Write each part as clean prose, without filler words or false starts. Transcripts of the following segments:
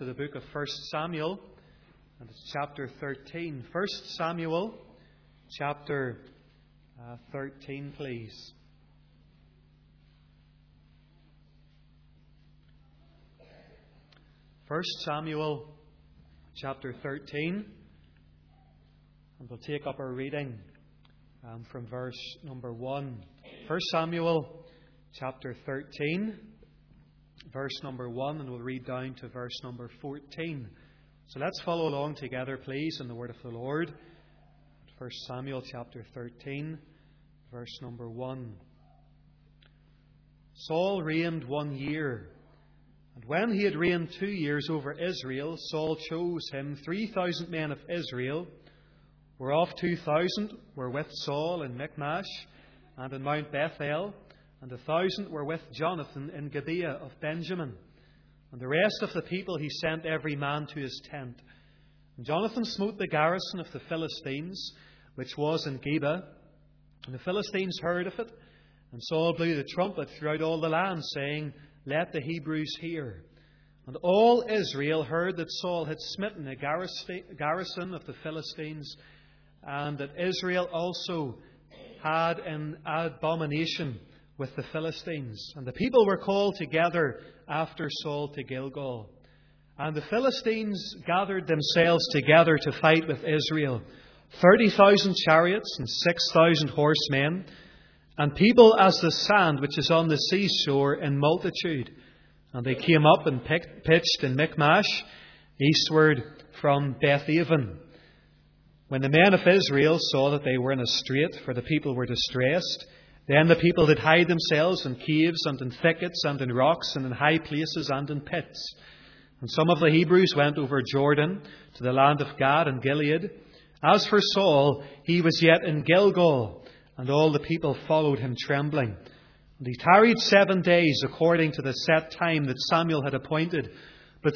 to the book of 1 Samuel, and it's chapter 13. 1 Samuel, chapter 13, please. First Samuel, chapter 13, and we'll take up our reading from verse number 1. 1 Samuel, chapter 13, verse number 1, and we'll read down to verse number 14. So let's follow along together, please, in the word of the Lord. 1 Samuel, chapter 13, verse number 1. Saul reigned 1 year. And when he had reigned 2 years over Israel, Saul chose him 3,000 men of Israel, whereof 2,000 were with Saul in Michmash and in Mount Bethel, and 1,000 were with Jonathan in Gibeah of Benjamin. And the rest of the people he sent every man to his tent. And Jonathan smote the garrison of the Philistines, which was in Geba. And the Philistines heard of it, and Saul blew the trumpet throughout all the land, saying, Let the Hebrews hear. And all Israel heard that Saul had smitten a garrison of the Philistines, and that Israel also had an abomination with the Philistines. And the people were called together after Saul to Gilgal. And the Philistines gathered themselves together to fight with Israel, 30,000 chariots and 6,000 horsemen, and people as the sand which is on the seashore in multitude. And they came up and pitched in Michmash, eastward from Bethaven. When the men of Israel saw that they were in a strait, for the people were distressed, then the people did hide themselves in caves and in thickets and in rocks and in high places and in pits. And some of the Hebrews went over Jordan to the land of Gad and Gilead. As for Saul, he was yet in Gilgal, and all the people followed him trembling. And he tarried 7 days according to the set time that Samuel had appointed. But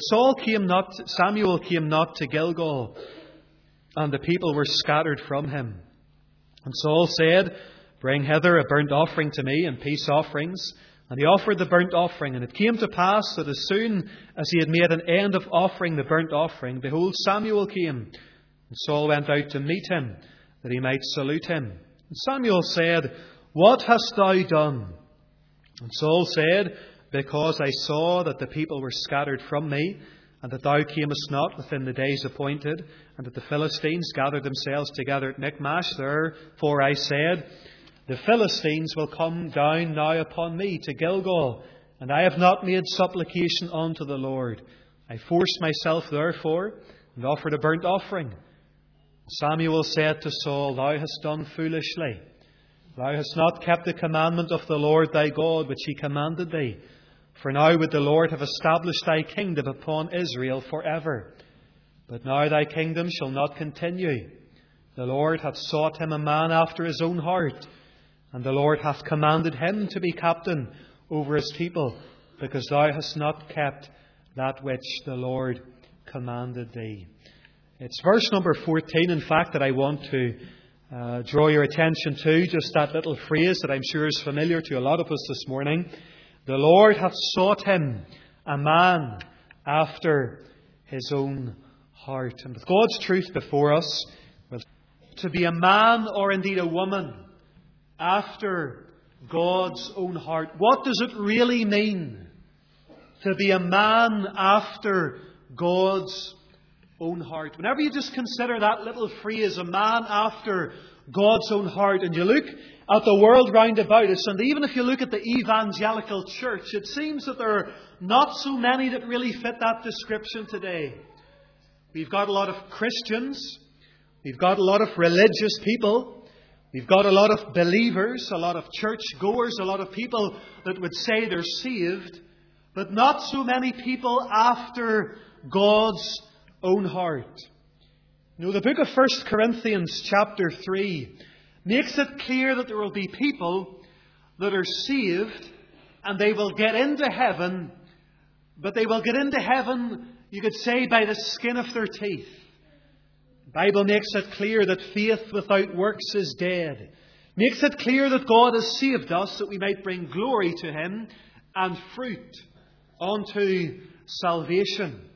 Samuel came not to Gilgal, and the people were scattered from him. And Saul said, Bring hither a burnt offering to me and peace offerings. And he offered the burnt offering. And it came to pass that as soon as he had made an end of offering the burnt offering, behold, Samuel came. And Saul went out to meet him, that he might salute him. And Samuel said, What hast thou done? And Saul said, Because I saw that the people were scattered from me, and that thou camest not within the days appointed, and that the Philistines gathered themselves together at Michmash. Therefore I said, The Philistines will come down now upon me to Gilgal, and I have not made supplication unto the Lord. I forced myself therefore, and offered a burnt offering. Samuel said to Saul, Thou hast done foolishly. Thou hast not kept the commandment of the Lord thy God, which he commanded thee. For now would the Lord have established thy kingdom upon Israel forever. But now thy kingdom shall not continue. The Lord hath sought him a man after his own heart, and the Lord hath commanded him to be captain over his people, because thou hast not kept that which the Lord commanded thee. It's verse number 14, in fact, that I want to draw your attention to, just that little phrase that I'm sure is familiar to a lot of us this morning. The Lord hath sought him a man after his own heart. And with God's truth before us, to be a man or indeed a woman after God's own heart. What does it really mean to be a man after God's own heart? Whenever you just consider that little phrase, a man after God's own heart, and you look at the world round about us, and even if you look at the evangelical church, it seems that there are not so many that really fit that description today. We've got a lot of Christians, we've got a lot of religious people, we've got a lot of believers, a lot of church goers, a lot of people that would say they're saved, but not so many people after God's own heart. You know, the book of 1 Corinthians chapter 3 makes it clear that there will be people that are saved and they will get into heaven, but they will get into heaven, you could say, by the skin of their teeth. The Bible makes it clear that faith without works is dead. Makes it clear that God has saved us that we might bring glory to Him and fruit unto salvation.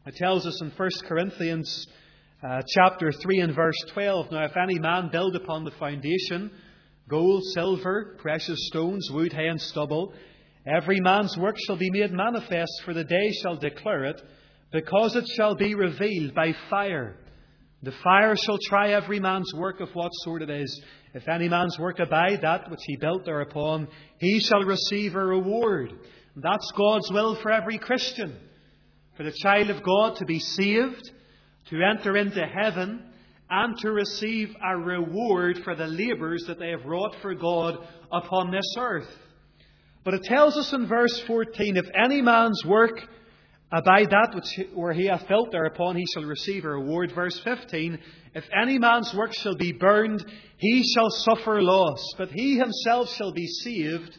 It tells us in 1 Corinthians chapter 3 and verse 12, "Now if any man build upon the foundation, gold, silver, precious stones, wood, hay, and stubble, every man's work shall be made manifest, for the day shall declare it, because it shall be revealed by fire. The fire shall try every man's work of what sort it is. If any man's work abide, that which he built thereupon, he shall receive a reward." And that's God's will for every Christian. For the child of God to be saved, to enter into heaven, and to receive a reward for the labours that they have wrought for God upon this earth. But it tells us in verse 14, "If any man's work abide that where he hath built thereupon, he shall receive a reward." Verse 15, "If any man's work shall be burned, he shall suffer loss, but he himself shall be saved,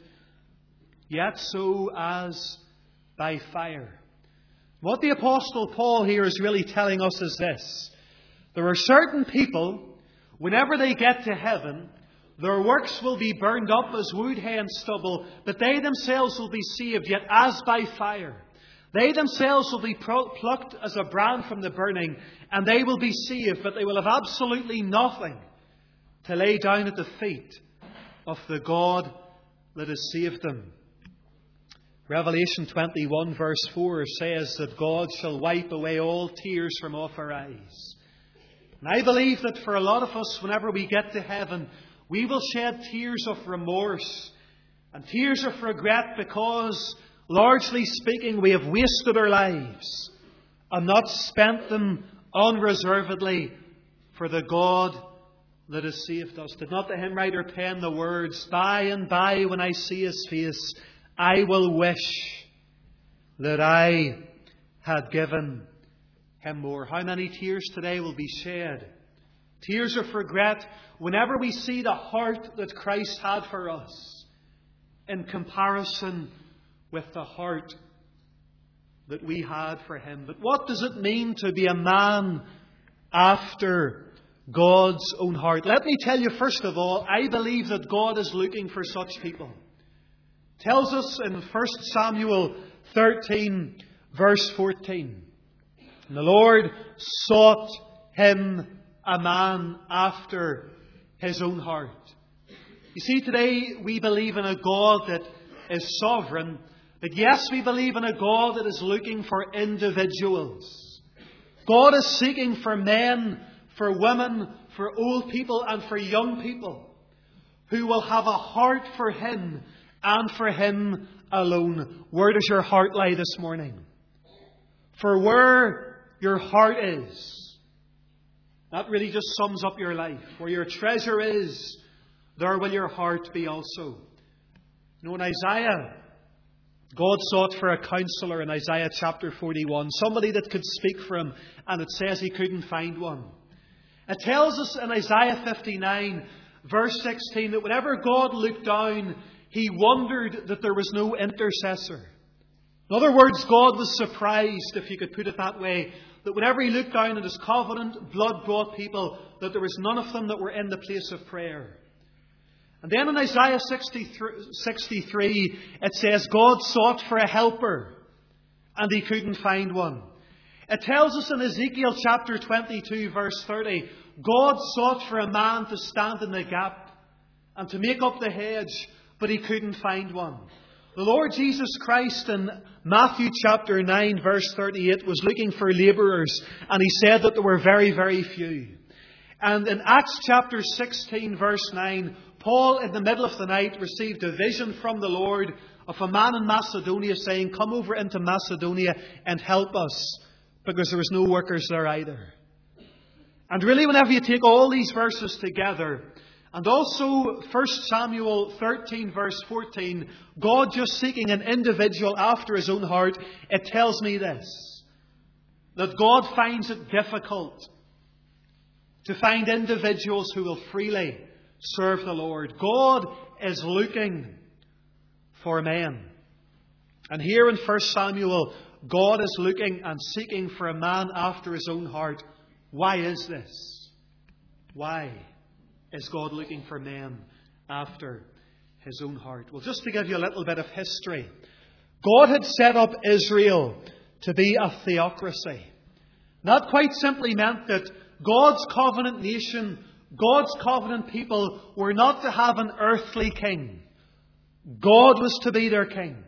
yet so as by fire." What the Apostle Paul here is really telling us is this. There are certain people, whenever they get to heaven, their works will be burned up as wood, hay, and stubble, but they themselves will be saved, yet as by fire. They themselves will be plucked as a brand from the burning, and they will be saved, but they will have absolutely nothing to lay down at the feet of the God that has saved them. Revelation 21 verse 4 says that God shall wipe away all tears from off our eyes. And I believe that for a lot of us, whenever we get to heaven, we will shed tears of remorse and tears of regret because, largely speaking, we have wasted our lives and not spent them unreservedly for the God that has saved us. Did not the hymn writer pen the words, "By and by when I see His face, I will wish that I had given Him more"? How many tears today will be shed? Tears of regret whenever we see the heart that Christ had for us in comparison with the heart that we had for Him. But what does it mean to be a man after God's own heart? Let me tell you, first of all, I believe that God is looking for such people. It tells us in 1 Samuel 13, verse 14, "And the Lord sought him a man after His own heart." You see, today we believe in a God that is sovereign, but yes, we believe in a God that is looking for individuals. God is seeking for men, for women, for old people and for young people who will have a heart for Him and for Him alone. Where does your heart lie this morning? For where your heart is, that really just sums up your life. Where your treasure is, there will your heart be also. You know, in Isaiah, God sought for a counselor in Isaiah chapter 41, somebody that could speak for Him, and it says He couldn't find one. It tells us in Isaiah 59, verse 16, that whenever God looked down, He wondered that there was no intercessor. In other words, God was surprised, if you could put it that way, that whenever He looked down at His covenant, blood-bought people, that there was none of them that were in the place of prayer. And then in Isaiah 63, it says God sought for a helper, and He couldn't find one. It tells us in Ezekiel chapter 22, verse 30, God sought for a man to stand in the gap and to make up the hedge, but He couldn't find one. The Lord Jesus Christ in Matthew chapter 9, verse 38, was looking for labourers, and He said that there were very, very few. And in Acts chapter 16, verse 9, Paul, in the middle of the night, received a vision from the Lord of a man in Macedonia saying, "Come over into Macedonia and help us," because there was no workers there either. And really, whenever you take all these verses together, and also 1 Samuel 13, verse 14, God just seeking an individual after His own heart, it tells me this, that God finds it difficult to find individuals who will freely serve the Lord. God is looking for men. And here in 1 Samuel, God is looking and seeking for a man after His own heart. Why is this? Why is God looking for men after His own heart? Well, just to give you a little bit of history, God had set up Israel to be a theocracy. That quite simply meant that God's covenant nation, God's covenant people, were not to have an earthly king. God was to be their king.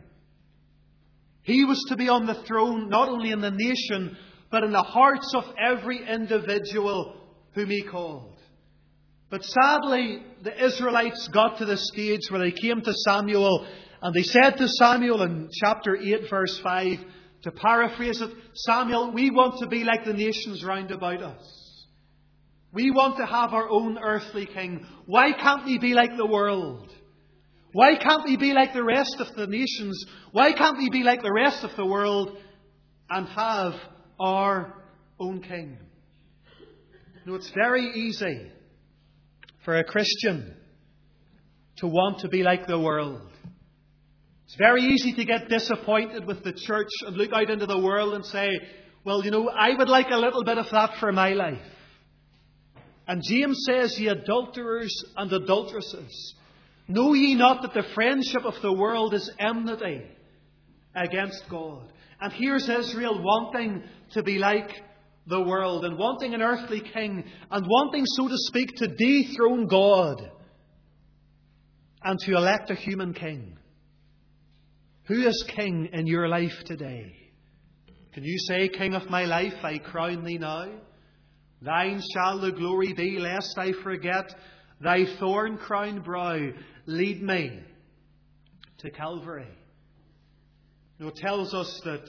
He was to be on the throne, not only in the nation, but in the hearts of every individual whom He called. But sadly, the Israelites got to the stage where they came to Samuel, and they said to Samuel in chapter 8, verse 5, to paraphrase it, Samuel, we want to be like the nations round about us. We want to have our own earthly king. Why can't we be like the world? Why can't we be like the rest of the nations? Why can't we be like the rest of the world and have our own king? You know, it's very easy for a Christian to want to be like the world. It's very easy to get disappointed with the church and look out into the world and say, well, you know, I would like a little bit of that for my life. And James says, ye adulterers and adulteresses, know ye not that the friendship of the world is enmity against God? And here's Israel wanting to be like the world and wanting an earthly king and wanting, so to speak, to dethrone God and to elect a human king. Who is king in your life today? Can you say, King of my life, I crown thee now? Thine shall the glory be, lest I forget thy thorn-crowned brow. Lead me to Calvary. You know, it tells us that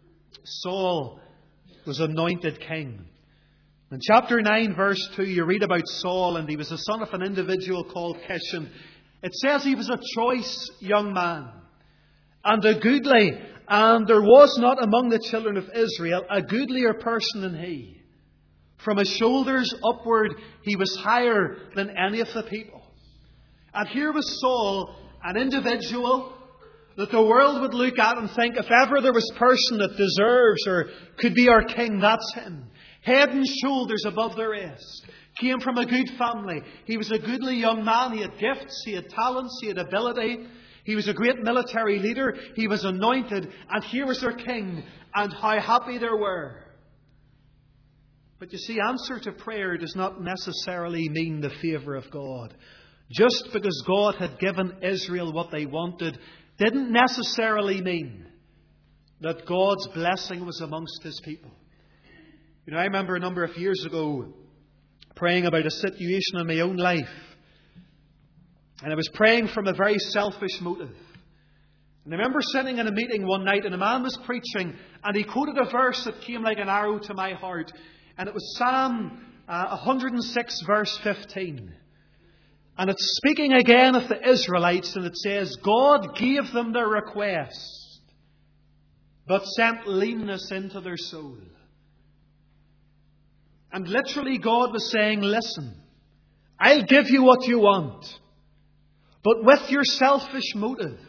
Saul was anointed king. In chapter 9, verse 2, you read about Saul, and he was the son of an individual called Kish. And it says he was a choice young man and a goodly, and there was not among the children of Israel a goodlier person than he. From his shoulders upward, he was higher than any of the people. And here was Saul, an individual that the world would look at and think, if ever there was a person that deserves or could be our king, that's him. Head and shoulders above the rest. Came from a good family. He was a goodly young man. He had gifts, he had talents, he had ability. He was a great military leader. He was anointed. And here was their king. And how happy they were. But you see, answer to prayer does not necessarily mean the favour of God. Just because God had given Israel what they wanted didn't necessarily mean that God's blessing was amongst His people. You know, I remember a number of years ago praying about a situation in my own life. And I was praying from a very selfish motive. And I remember sitting in a meeting one night and a man was preaching and he quoted a verse that came like an arrow to my heart. And it was Psalm 106 verse 15. And it's speaking again of the Israelites, and it says, God gave them their request, but sent leanness into their soul. And literally God was saying, listen, I'll give you what you want, but with your selfish motive,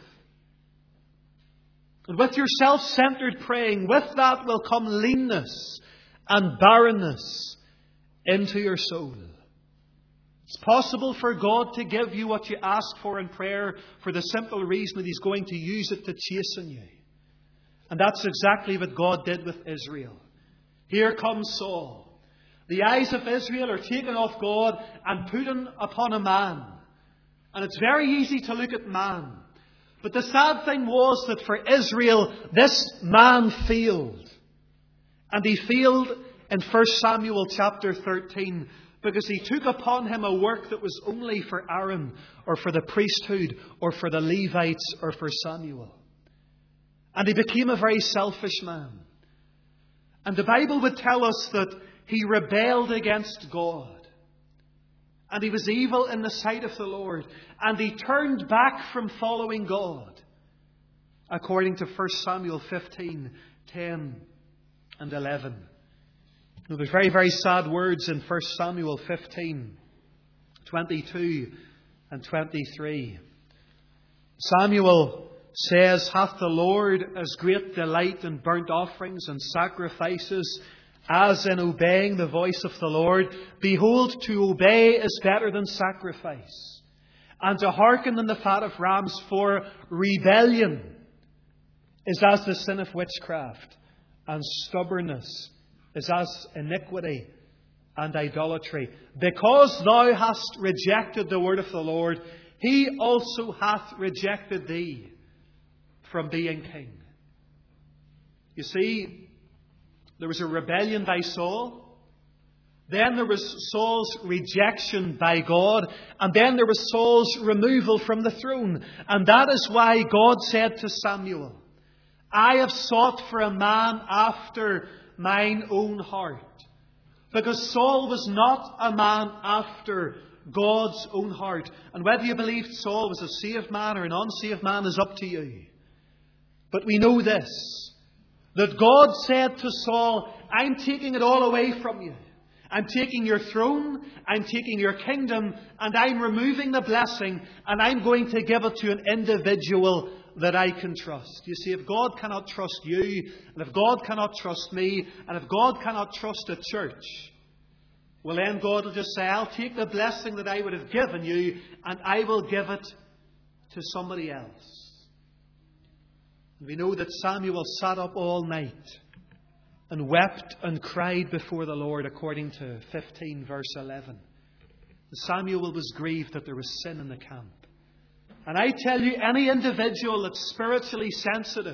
and with your self-centered praying, with that will come leanness and barrenness into your soul. It's possible for God to give you what you ask for in prayer for the simple reason that He's going to use it to chasten you. And that's exactly what God did with Israel. Here comes Saul. The eyes of Israel are taken off God and put upon a man. And it's very easy to look at man. But the sad thing was that for Israel, this man failed. And he failed in 1 Samuel chapter 13 because he took upon him a work that was only for Aaron or for the priesthood or for the Levites or for Samuel. And he became a very selfish man. And the Bible would tell us that he rebelled against God. And he was evil in the sight of the Lord. And he turned back from following God. According to 1 Samuel 15, 10 and 11. Now, there's very, very sad words in 1 Samuel 15, 22 and 23. Samuel says, hath the Lord as great delight in burnt offerings and sacrifices as in obeying the voice of the Lord? Behold, to obey is better than sacrifice, and to hearken than the fat of rams, for rebellion is as the sin of witchcraft, and stubbornness is as iniquity and idolatry. Because thou hast rejected the word of the Lord, he also hath rejected thee from being king. You see, there was a rebellion by Saul. Then there was Saul's rejection by God. And then there was Saul's removal from the throne. And that is why God said to Samuel, I have sought for a man after mine own heart. Because Saul was not a man after God's own heart. And whether you believed Saul was a saved man or an unsaved man is up to you. But we know this, that God said to Saul, I'm taking it all away from you. I'm taking your throne, I'm taking your kingdom, and I'm removing the blessing, and I'm going to give it to an individual that I can trust. You see, if God cannot trust you, and if God cannot trust me, and if God cannot trust a church, well then God will just say, I'll take the blessing that I would have given you, and I will give it to somebody else. And we know that Samuel sat up all night and wept and cried before the Lord, according to 15 verse 11. Samuel was grieved that there was sin in the camp. And I tell you, any individual that's spiritually sensitive,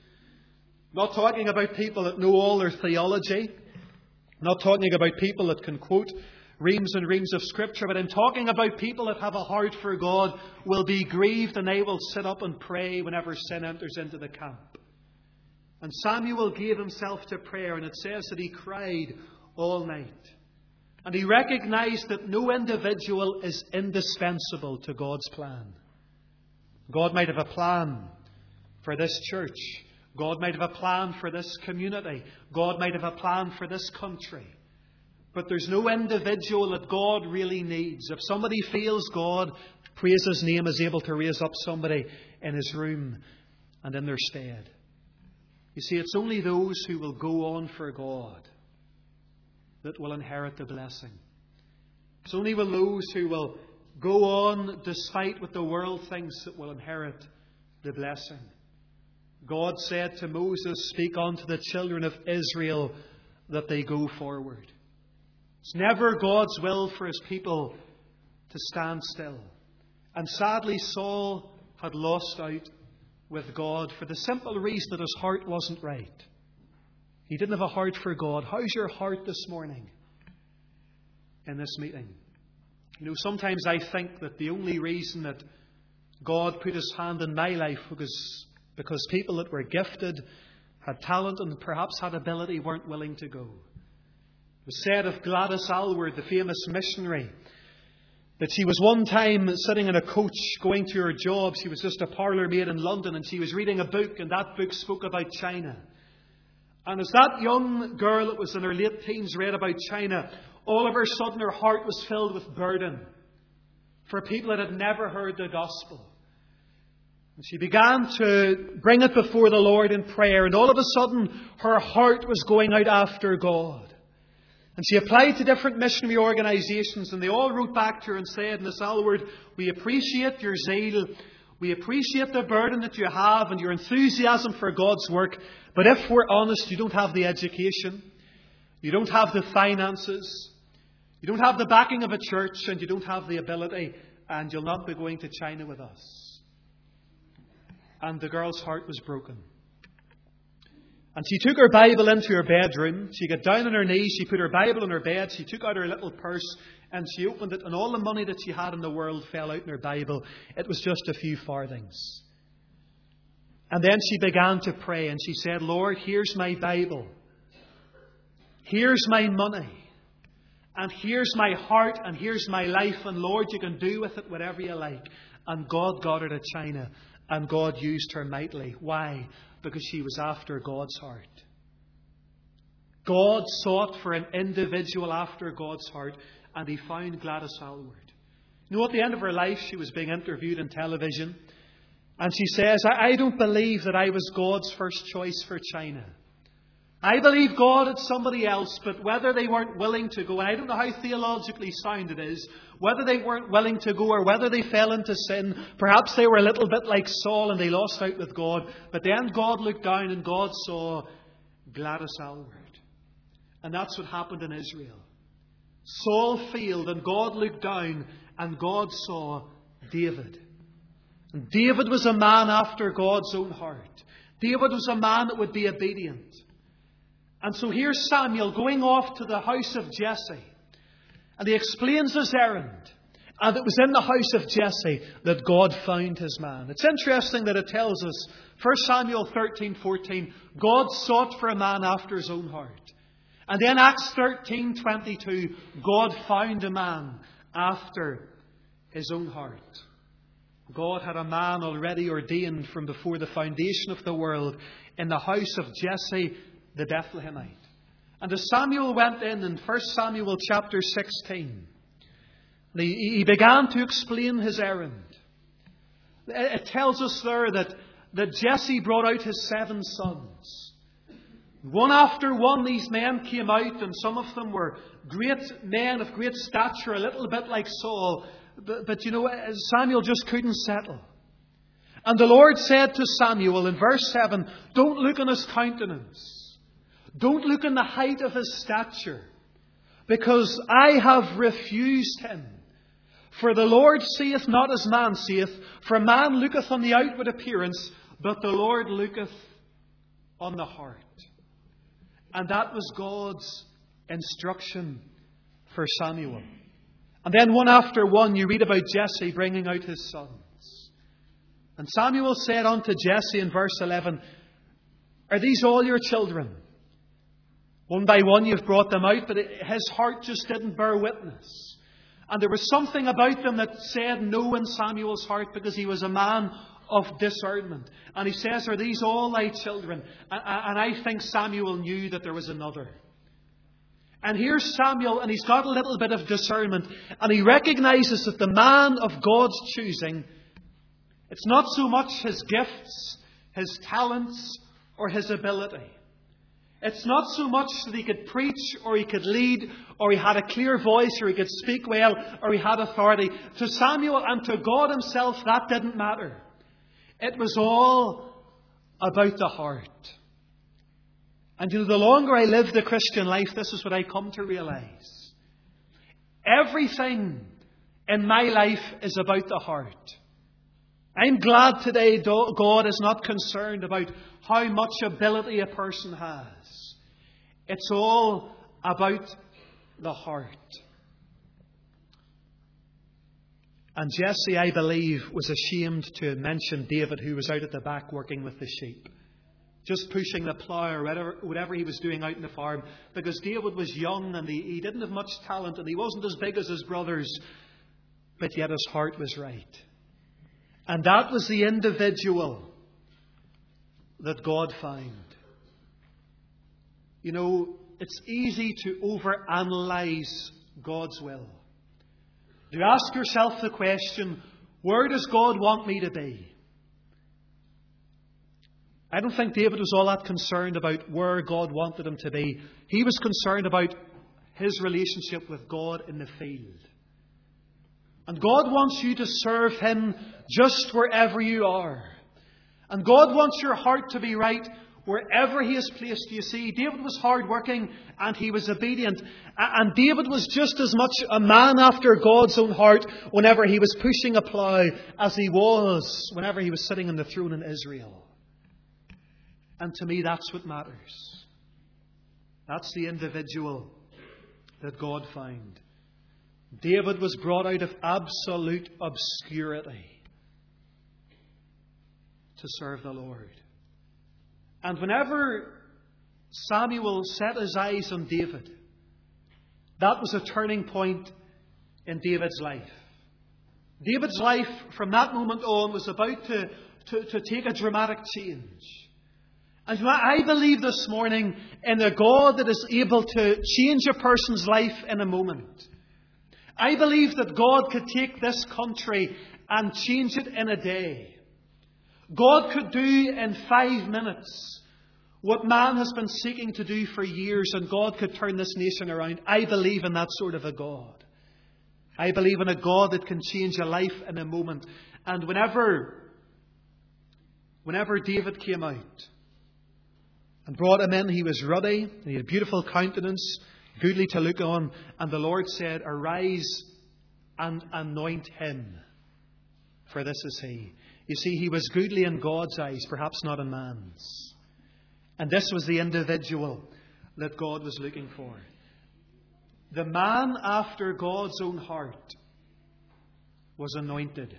not talking about people that know all their theology, not talking about people that can quote reams and reams of Scripture, but I'm talking about people that have a heart for God, will be grieved, and they will sit up and pray whenever sin enters into the camp. And Samuel gave himself to prayer, and it says that he cried all night. And he recognized that no individual is indispensable to God's plan. God might have a plan for this church. God might have a plan for this community. God might have a plan for this country. But there's no individual that God really needs. If somebody feels God, praise His name, is able to raise up somebody in His room and in their stead. You see, it's only those who will go on for God that will inherit the blessing. It's only those who will go on despite what the world thinks that will inherit the blessing. God said to Moses, speak unto the children of Israel that they go forward. It's never God's will for His people to stand still. And sadly, Saul had lost out with God for the simple reason that his heart wasn't right. He didn't have a heart for God. How's your heart this morning in this meeting? You know, sometimes I think that the only reason that God put His hand in my life was because people that were gifted, had talent and perhaps had ability, weren't willing to go. It was said of Gladys Aylward, the famous missionary, that she was one time sitting in a coach going to her job. She was just a parlour maid in London, and she was reading a book, and that book spoke about China. And as that young girl that was in her late teens read about China, all of a sudden her heart was filled with burden for people that had never heard the gospel. And she began to bring it before the Lord in prayer, and all of a sudden her heart was going out after God. And she applied to different missionary organisations, and they all wrote back to her and said, Miss Aylward, we appreciate your zeal, we appreciate the burden that you have and your enthusiasm for God's work, but if we're honest, you don't have the education, you don't have the finances, you don't have the backing of a church, and you don't have the ability, and you'll not be going to China with us. And the girl's heart was broken. And she took her Bible into her bedroom. She got down on her knees. She put her Bible on her bed. She took out her little purse and she opened it. And all the money that she had in the world fell out in her Bible. It was just a few farthings. And then she began to pray. And she said, Lord, here's my Bible. Here's my money. And here's my heart. And here's my life. And Lord, you can do with it whatever you like. And God got her to China. And God used her mightily. Why? Because she was after God's heart. God sought for an individual after God's heart, and He found Gladys Aylward. You know, at the end of her life, she was being interviewed on television, and she says, I don't believe that I was God's first choice for China. I believe God had somebody else, but whether they weren't willing to go, and I don't know how theologically sound it is, whether they weren't willing to go or whether they fell into sin, perhaps they were a little bit like Saul and they lost out with God. But then God looked down and God saw Gladys Aylward. And that's what happened in Israel. Saul failed, and God looked down, and God saw David. And David was a man after God's own heart. David was a man that would be obedient. And so here's Samuel going off to the house of Jesse. And he explains his errand. And it was in the house of Jesse that God found his man. It's interesting that it tells us, 1 Samuel 13:14, God sought for a man after his own heart. And then Acts 13:22, God found a man after his own heart. God had a man already ordained from before the foundation of the world in the house of Jesse the Bethlehemite. And as Samuel went in 1 Samuel chapter 16, he began to explain his errand. It tells us there that Jesse brought out his 7 sons. One after one, these men came out, and some of them were great men of great stature, a little bit like Saul. But you know, Samuel just couldn't settle. And the Lord said to Samuel in verse 7, don't look on his countenance. Don't look on the height of his stature, because I have refused him. For the Lord seeth not as man seeth, for man looketh on the outward appearance, but the Lord looketh on the heart. And that was God's instruction for Samuel. And then one after one you read about Jesse bringing out his sons. And Samuel said unto Jesse in verse 11, are these all your children? One by one you've brought them out, but his heart just didn't bear witness. And there was something about them that said no in Samuel's heart, because he was a man of discernment. And he says, are these all thy children? And I think Samuel knew that there was another. And here's Samuel, and he's got a little bit of discernment. And he recognizes that the man of God's choosing, it's not so much his gifts, his talents, or his ability. It's not so much that he could preach, or he could lead, or he had a clear voice, or he could speak well, or he had authority. To Samuel and to God himself, that didn't matter. It was all about the heart. And you know, the longer I live the Christian life, this is what I come to realize. Everything in my life is about the heart. I'm glad today God is not concerned about how much ability a person has. It's all about the heart. And Jesse, I believe, was ashamed to mention David, who was out at the back working with the sheep, just pushing the plough or whatever he was doing out in the farm, because David was young and he didn't have much talent and he wasn't as big as his brothers, but yet his heart was right. And that was the individual that God found. You know, it's easy to overanalyze God's will. To ask yourself the question, where does God want me to be? I don't think David was all that concerned about where God wanted him to be. He was concerned about his relationship with God in the field. And God wants you to serve Him just wherever you are. And God wants your heart to be right wherever He has placed you. You see, David was hardworking and he was obedient. And David was just as much a man after God's own heart whenever he was pushing a plough as he was whenever he was sitting on the throne in Israel. And to me, that's what matters. That's the individual that God found. David was brought out of absolute obscurity to serve the Lord. And whenever Samuel set his eyes on David, that was a turning point in David's life. David's life from that moment on was about to take a dramatic change. And I believe this morning in a God that is able to change a person's life in a moment. I believe that God could take this country and change it in a day. God could do in 5 minutes what man has been seeking to do for years, and God could turn this nation around. I believe in that sort of a God. I believe in a God that can change a life in a moment. And whenever David came out, and brought him in. He was ruddy, and he had a beautiful countenance, goodly to look on. And the Lord said, Arise and anoint him, for this is he. You see, he was goodly in God's eyes, perhaps not in man's. And this was the individual that God was looking for. The man after God's own heart was anointed.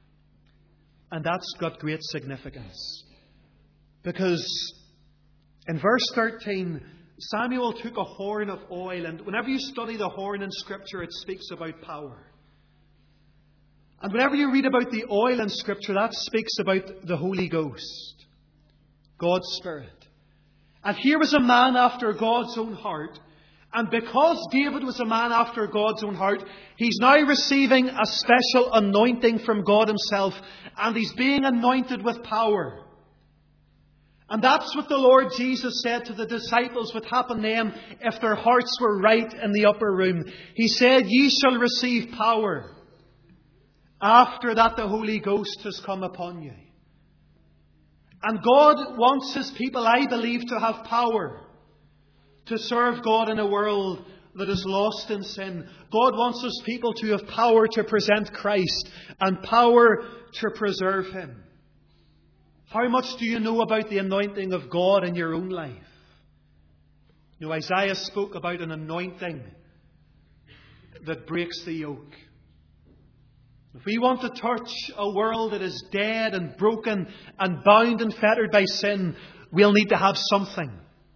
And that's got great significance. Because in verse 13, Samuel took a horn of oil, and whenever you study the horn in Scripture, it speaks about power. And whenever you read about the oil in Scripture, that speaks about the Holy Ghost, God's Spirit. And here was a man after God's own heart. And because David was a man after God's own heart, he's now receiving a special anointing from God himself. And he's being anointed with power. And that's what the Lord Jesus said to the disciples would happen to them if their hearts were right in the upper room. He said, Ye shall receive power. After that the Holy Ghost has come upon you. And God wants His people, I believe, to have power to serve God in a world that is lost in sin. God wants His people to have power to present Christ and power to preserve Him. How much do you know about the anointing of God in your own life? You know, Isaiah spoke about an anointing that breaks the yoke. If we want to touch a world that is dead and broken and bound and fettered by sin, we'll need to have something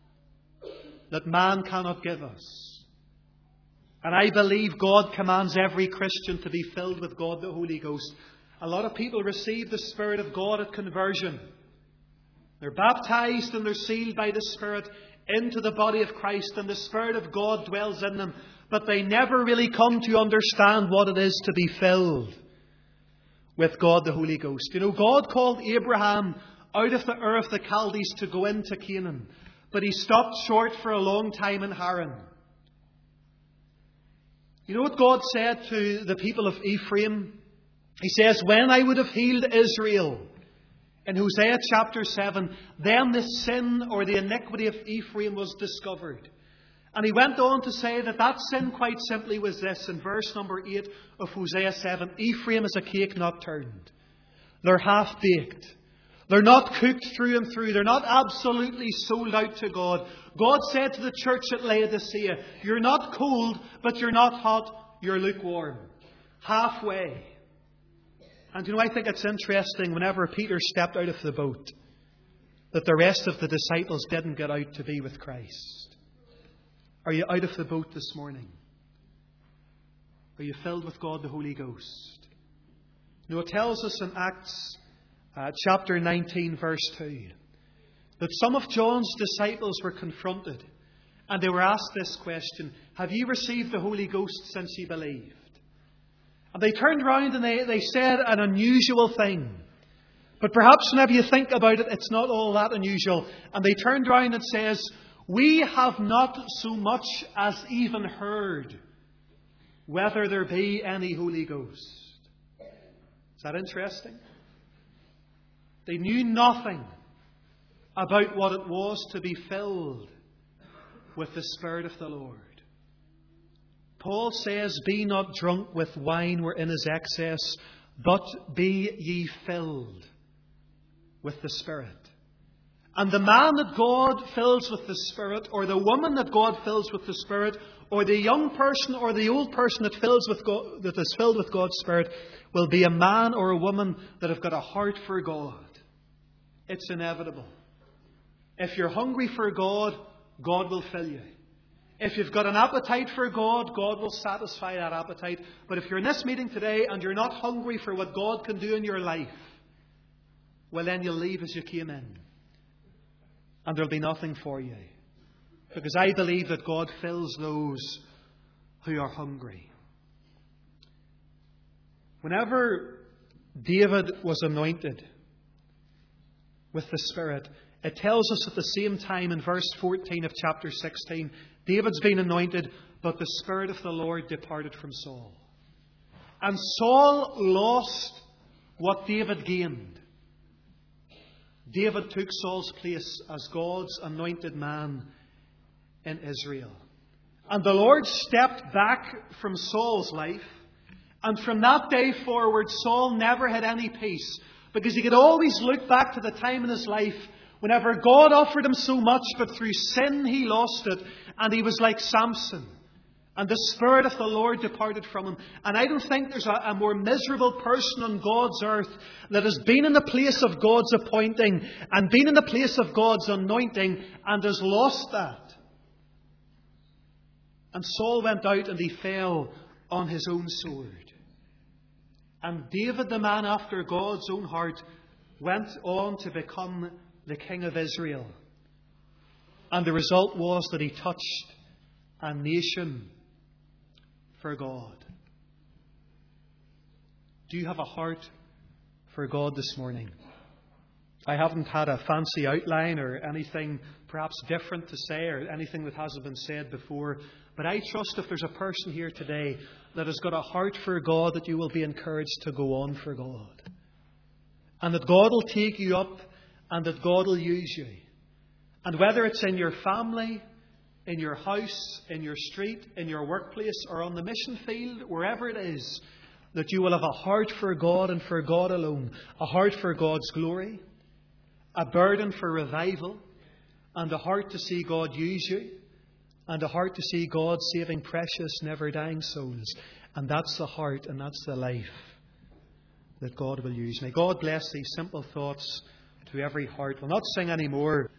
that man cannot give us. And I believe God commands every Christian to be filled with God the Holy Ghost. A lot of people receive the Spirit of God at conversion. They're baptized and they're sealed by the Spirit into the body of Christ, and the Spirit of God dwells in them. But they never really come to understand what it is to be filled with God the Holy Ghost. You know, God called Abraham out of the Ur of the Chaldees to go into Canaan. But he stopped short for a long time in Haran. You know what God said to the people of Ephraim? He says, When I would have healed Israel, in Hosea chapter 7, then the sin or the iniquity of Ephraim was discovered. And he went on to say that that sin quite simply was this, in verse number 8 of Hosea 7, Ephraim is a cake not turned. They're half-baked. They're not cooked through and through. They're not absolutely sold out to God. God said to the church at Laodicea, You're not cold, but you're not hot. You're lukewarm. Halfway. And you know, I think it's interesting whenever Peter stepped out of the boat, that the rest of the disciples didn't get out to be with Christ. Are you out of the boat this morning? Are you filled with God the Holy Ghost? You know, it tells us in Acts chapter 19, verse 2, that some of John's disciples were confronted and they were asked this question, Have you received the Holy Ghost since you believed? And they turned round and they said an unusual thing. But perhaps whenever you think about it, it's not all that unusual. And they turned round and says, We have not so much as even heard whether there be any Holy Ghost. Is that interesting? They knew nothing about what it was to be filled with the Spirit of the Lord. Paul says, Be not drunk with wine wherein is excess, but be ye filled with the Spirit. And the man that God fills with the Spirit, or the woman that God fills with the Spirit, or the young person or the old person that is filled with God's Spirit, will be a man or a woman that have got a heart for God. It's inevitable. If you're hungry for God, God will fill you. If you've got an appetite for God, God will satisfy that appetite. But if you're in this meeting today and you're not hungry for what God can do in your life, well, then you'll leave as you came in. And there'll be nothing for you. Because I believe that God fills those who are hungry. Whenever David was anointed with the Spirit, it tells us at the same time in verse 14 of chapter 16, David's been anointed, but the Spirit of the Lord departed from Saul. And Saul lost what David gained. David took Saul's place as God's anointed man in Israel. And the Lord stepped back from Saul's life. And from that day forward, Saul never had any peace, because he could always look back to the time in his life whenever God offered him so much, but through sin he lost it. And he was like Samson. And the Spirit of the Lord departed from him. And I don't think there's a more miserable person on God's earth that has been in the place of God's appointing and been in the place of God's anointing and has lost that. And Saul went out and he fell on his own sword. And David, the man after God's own heart, went on to become the king of Israel. And the result was that he touched a nation for God. Do you have a heart for God this morning? I haven't had a fancy outline or anything perhaps different to say or anything that hasn't been said before. But I trust if there's a person here today that has got a heart for God, that you will be encouraged to go on for God. And that God will take you up and that God will use you. And whether it's in your family, in your house, in your street, in your workplace, or on the mission field, wherever it is, that you will have a heart for God and for God alone, a heart for God's glory, a burden for revival, and a heart to see God use you, and a heart to see God saving precious, never-dying souls. And that's the heart and that's the life that God will use. May God bless these simple thoughts to every heart. We'll not sing any more.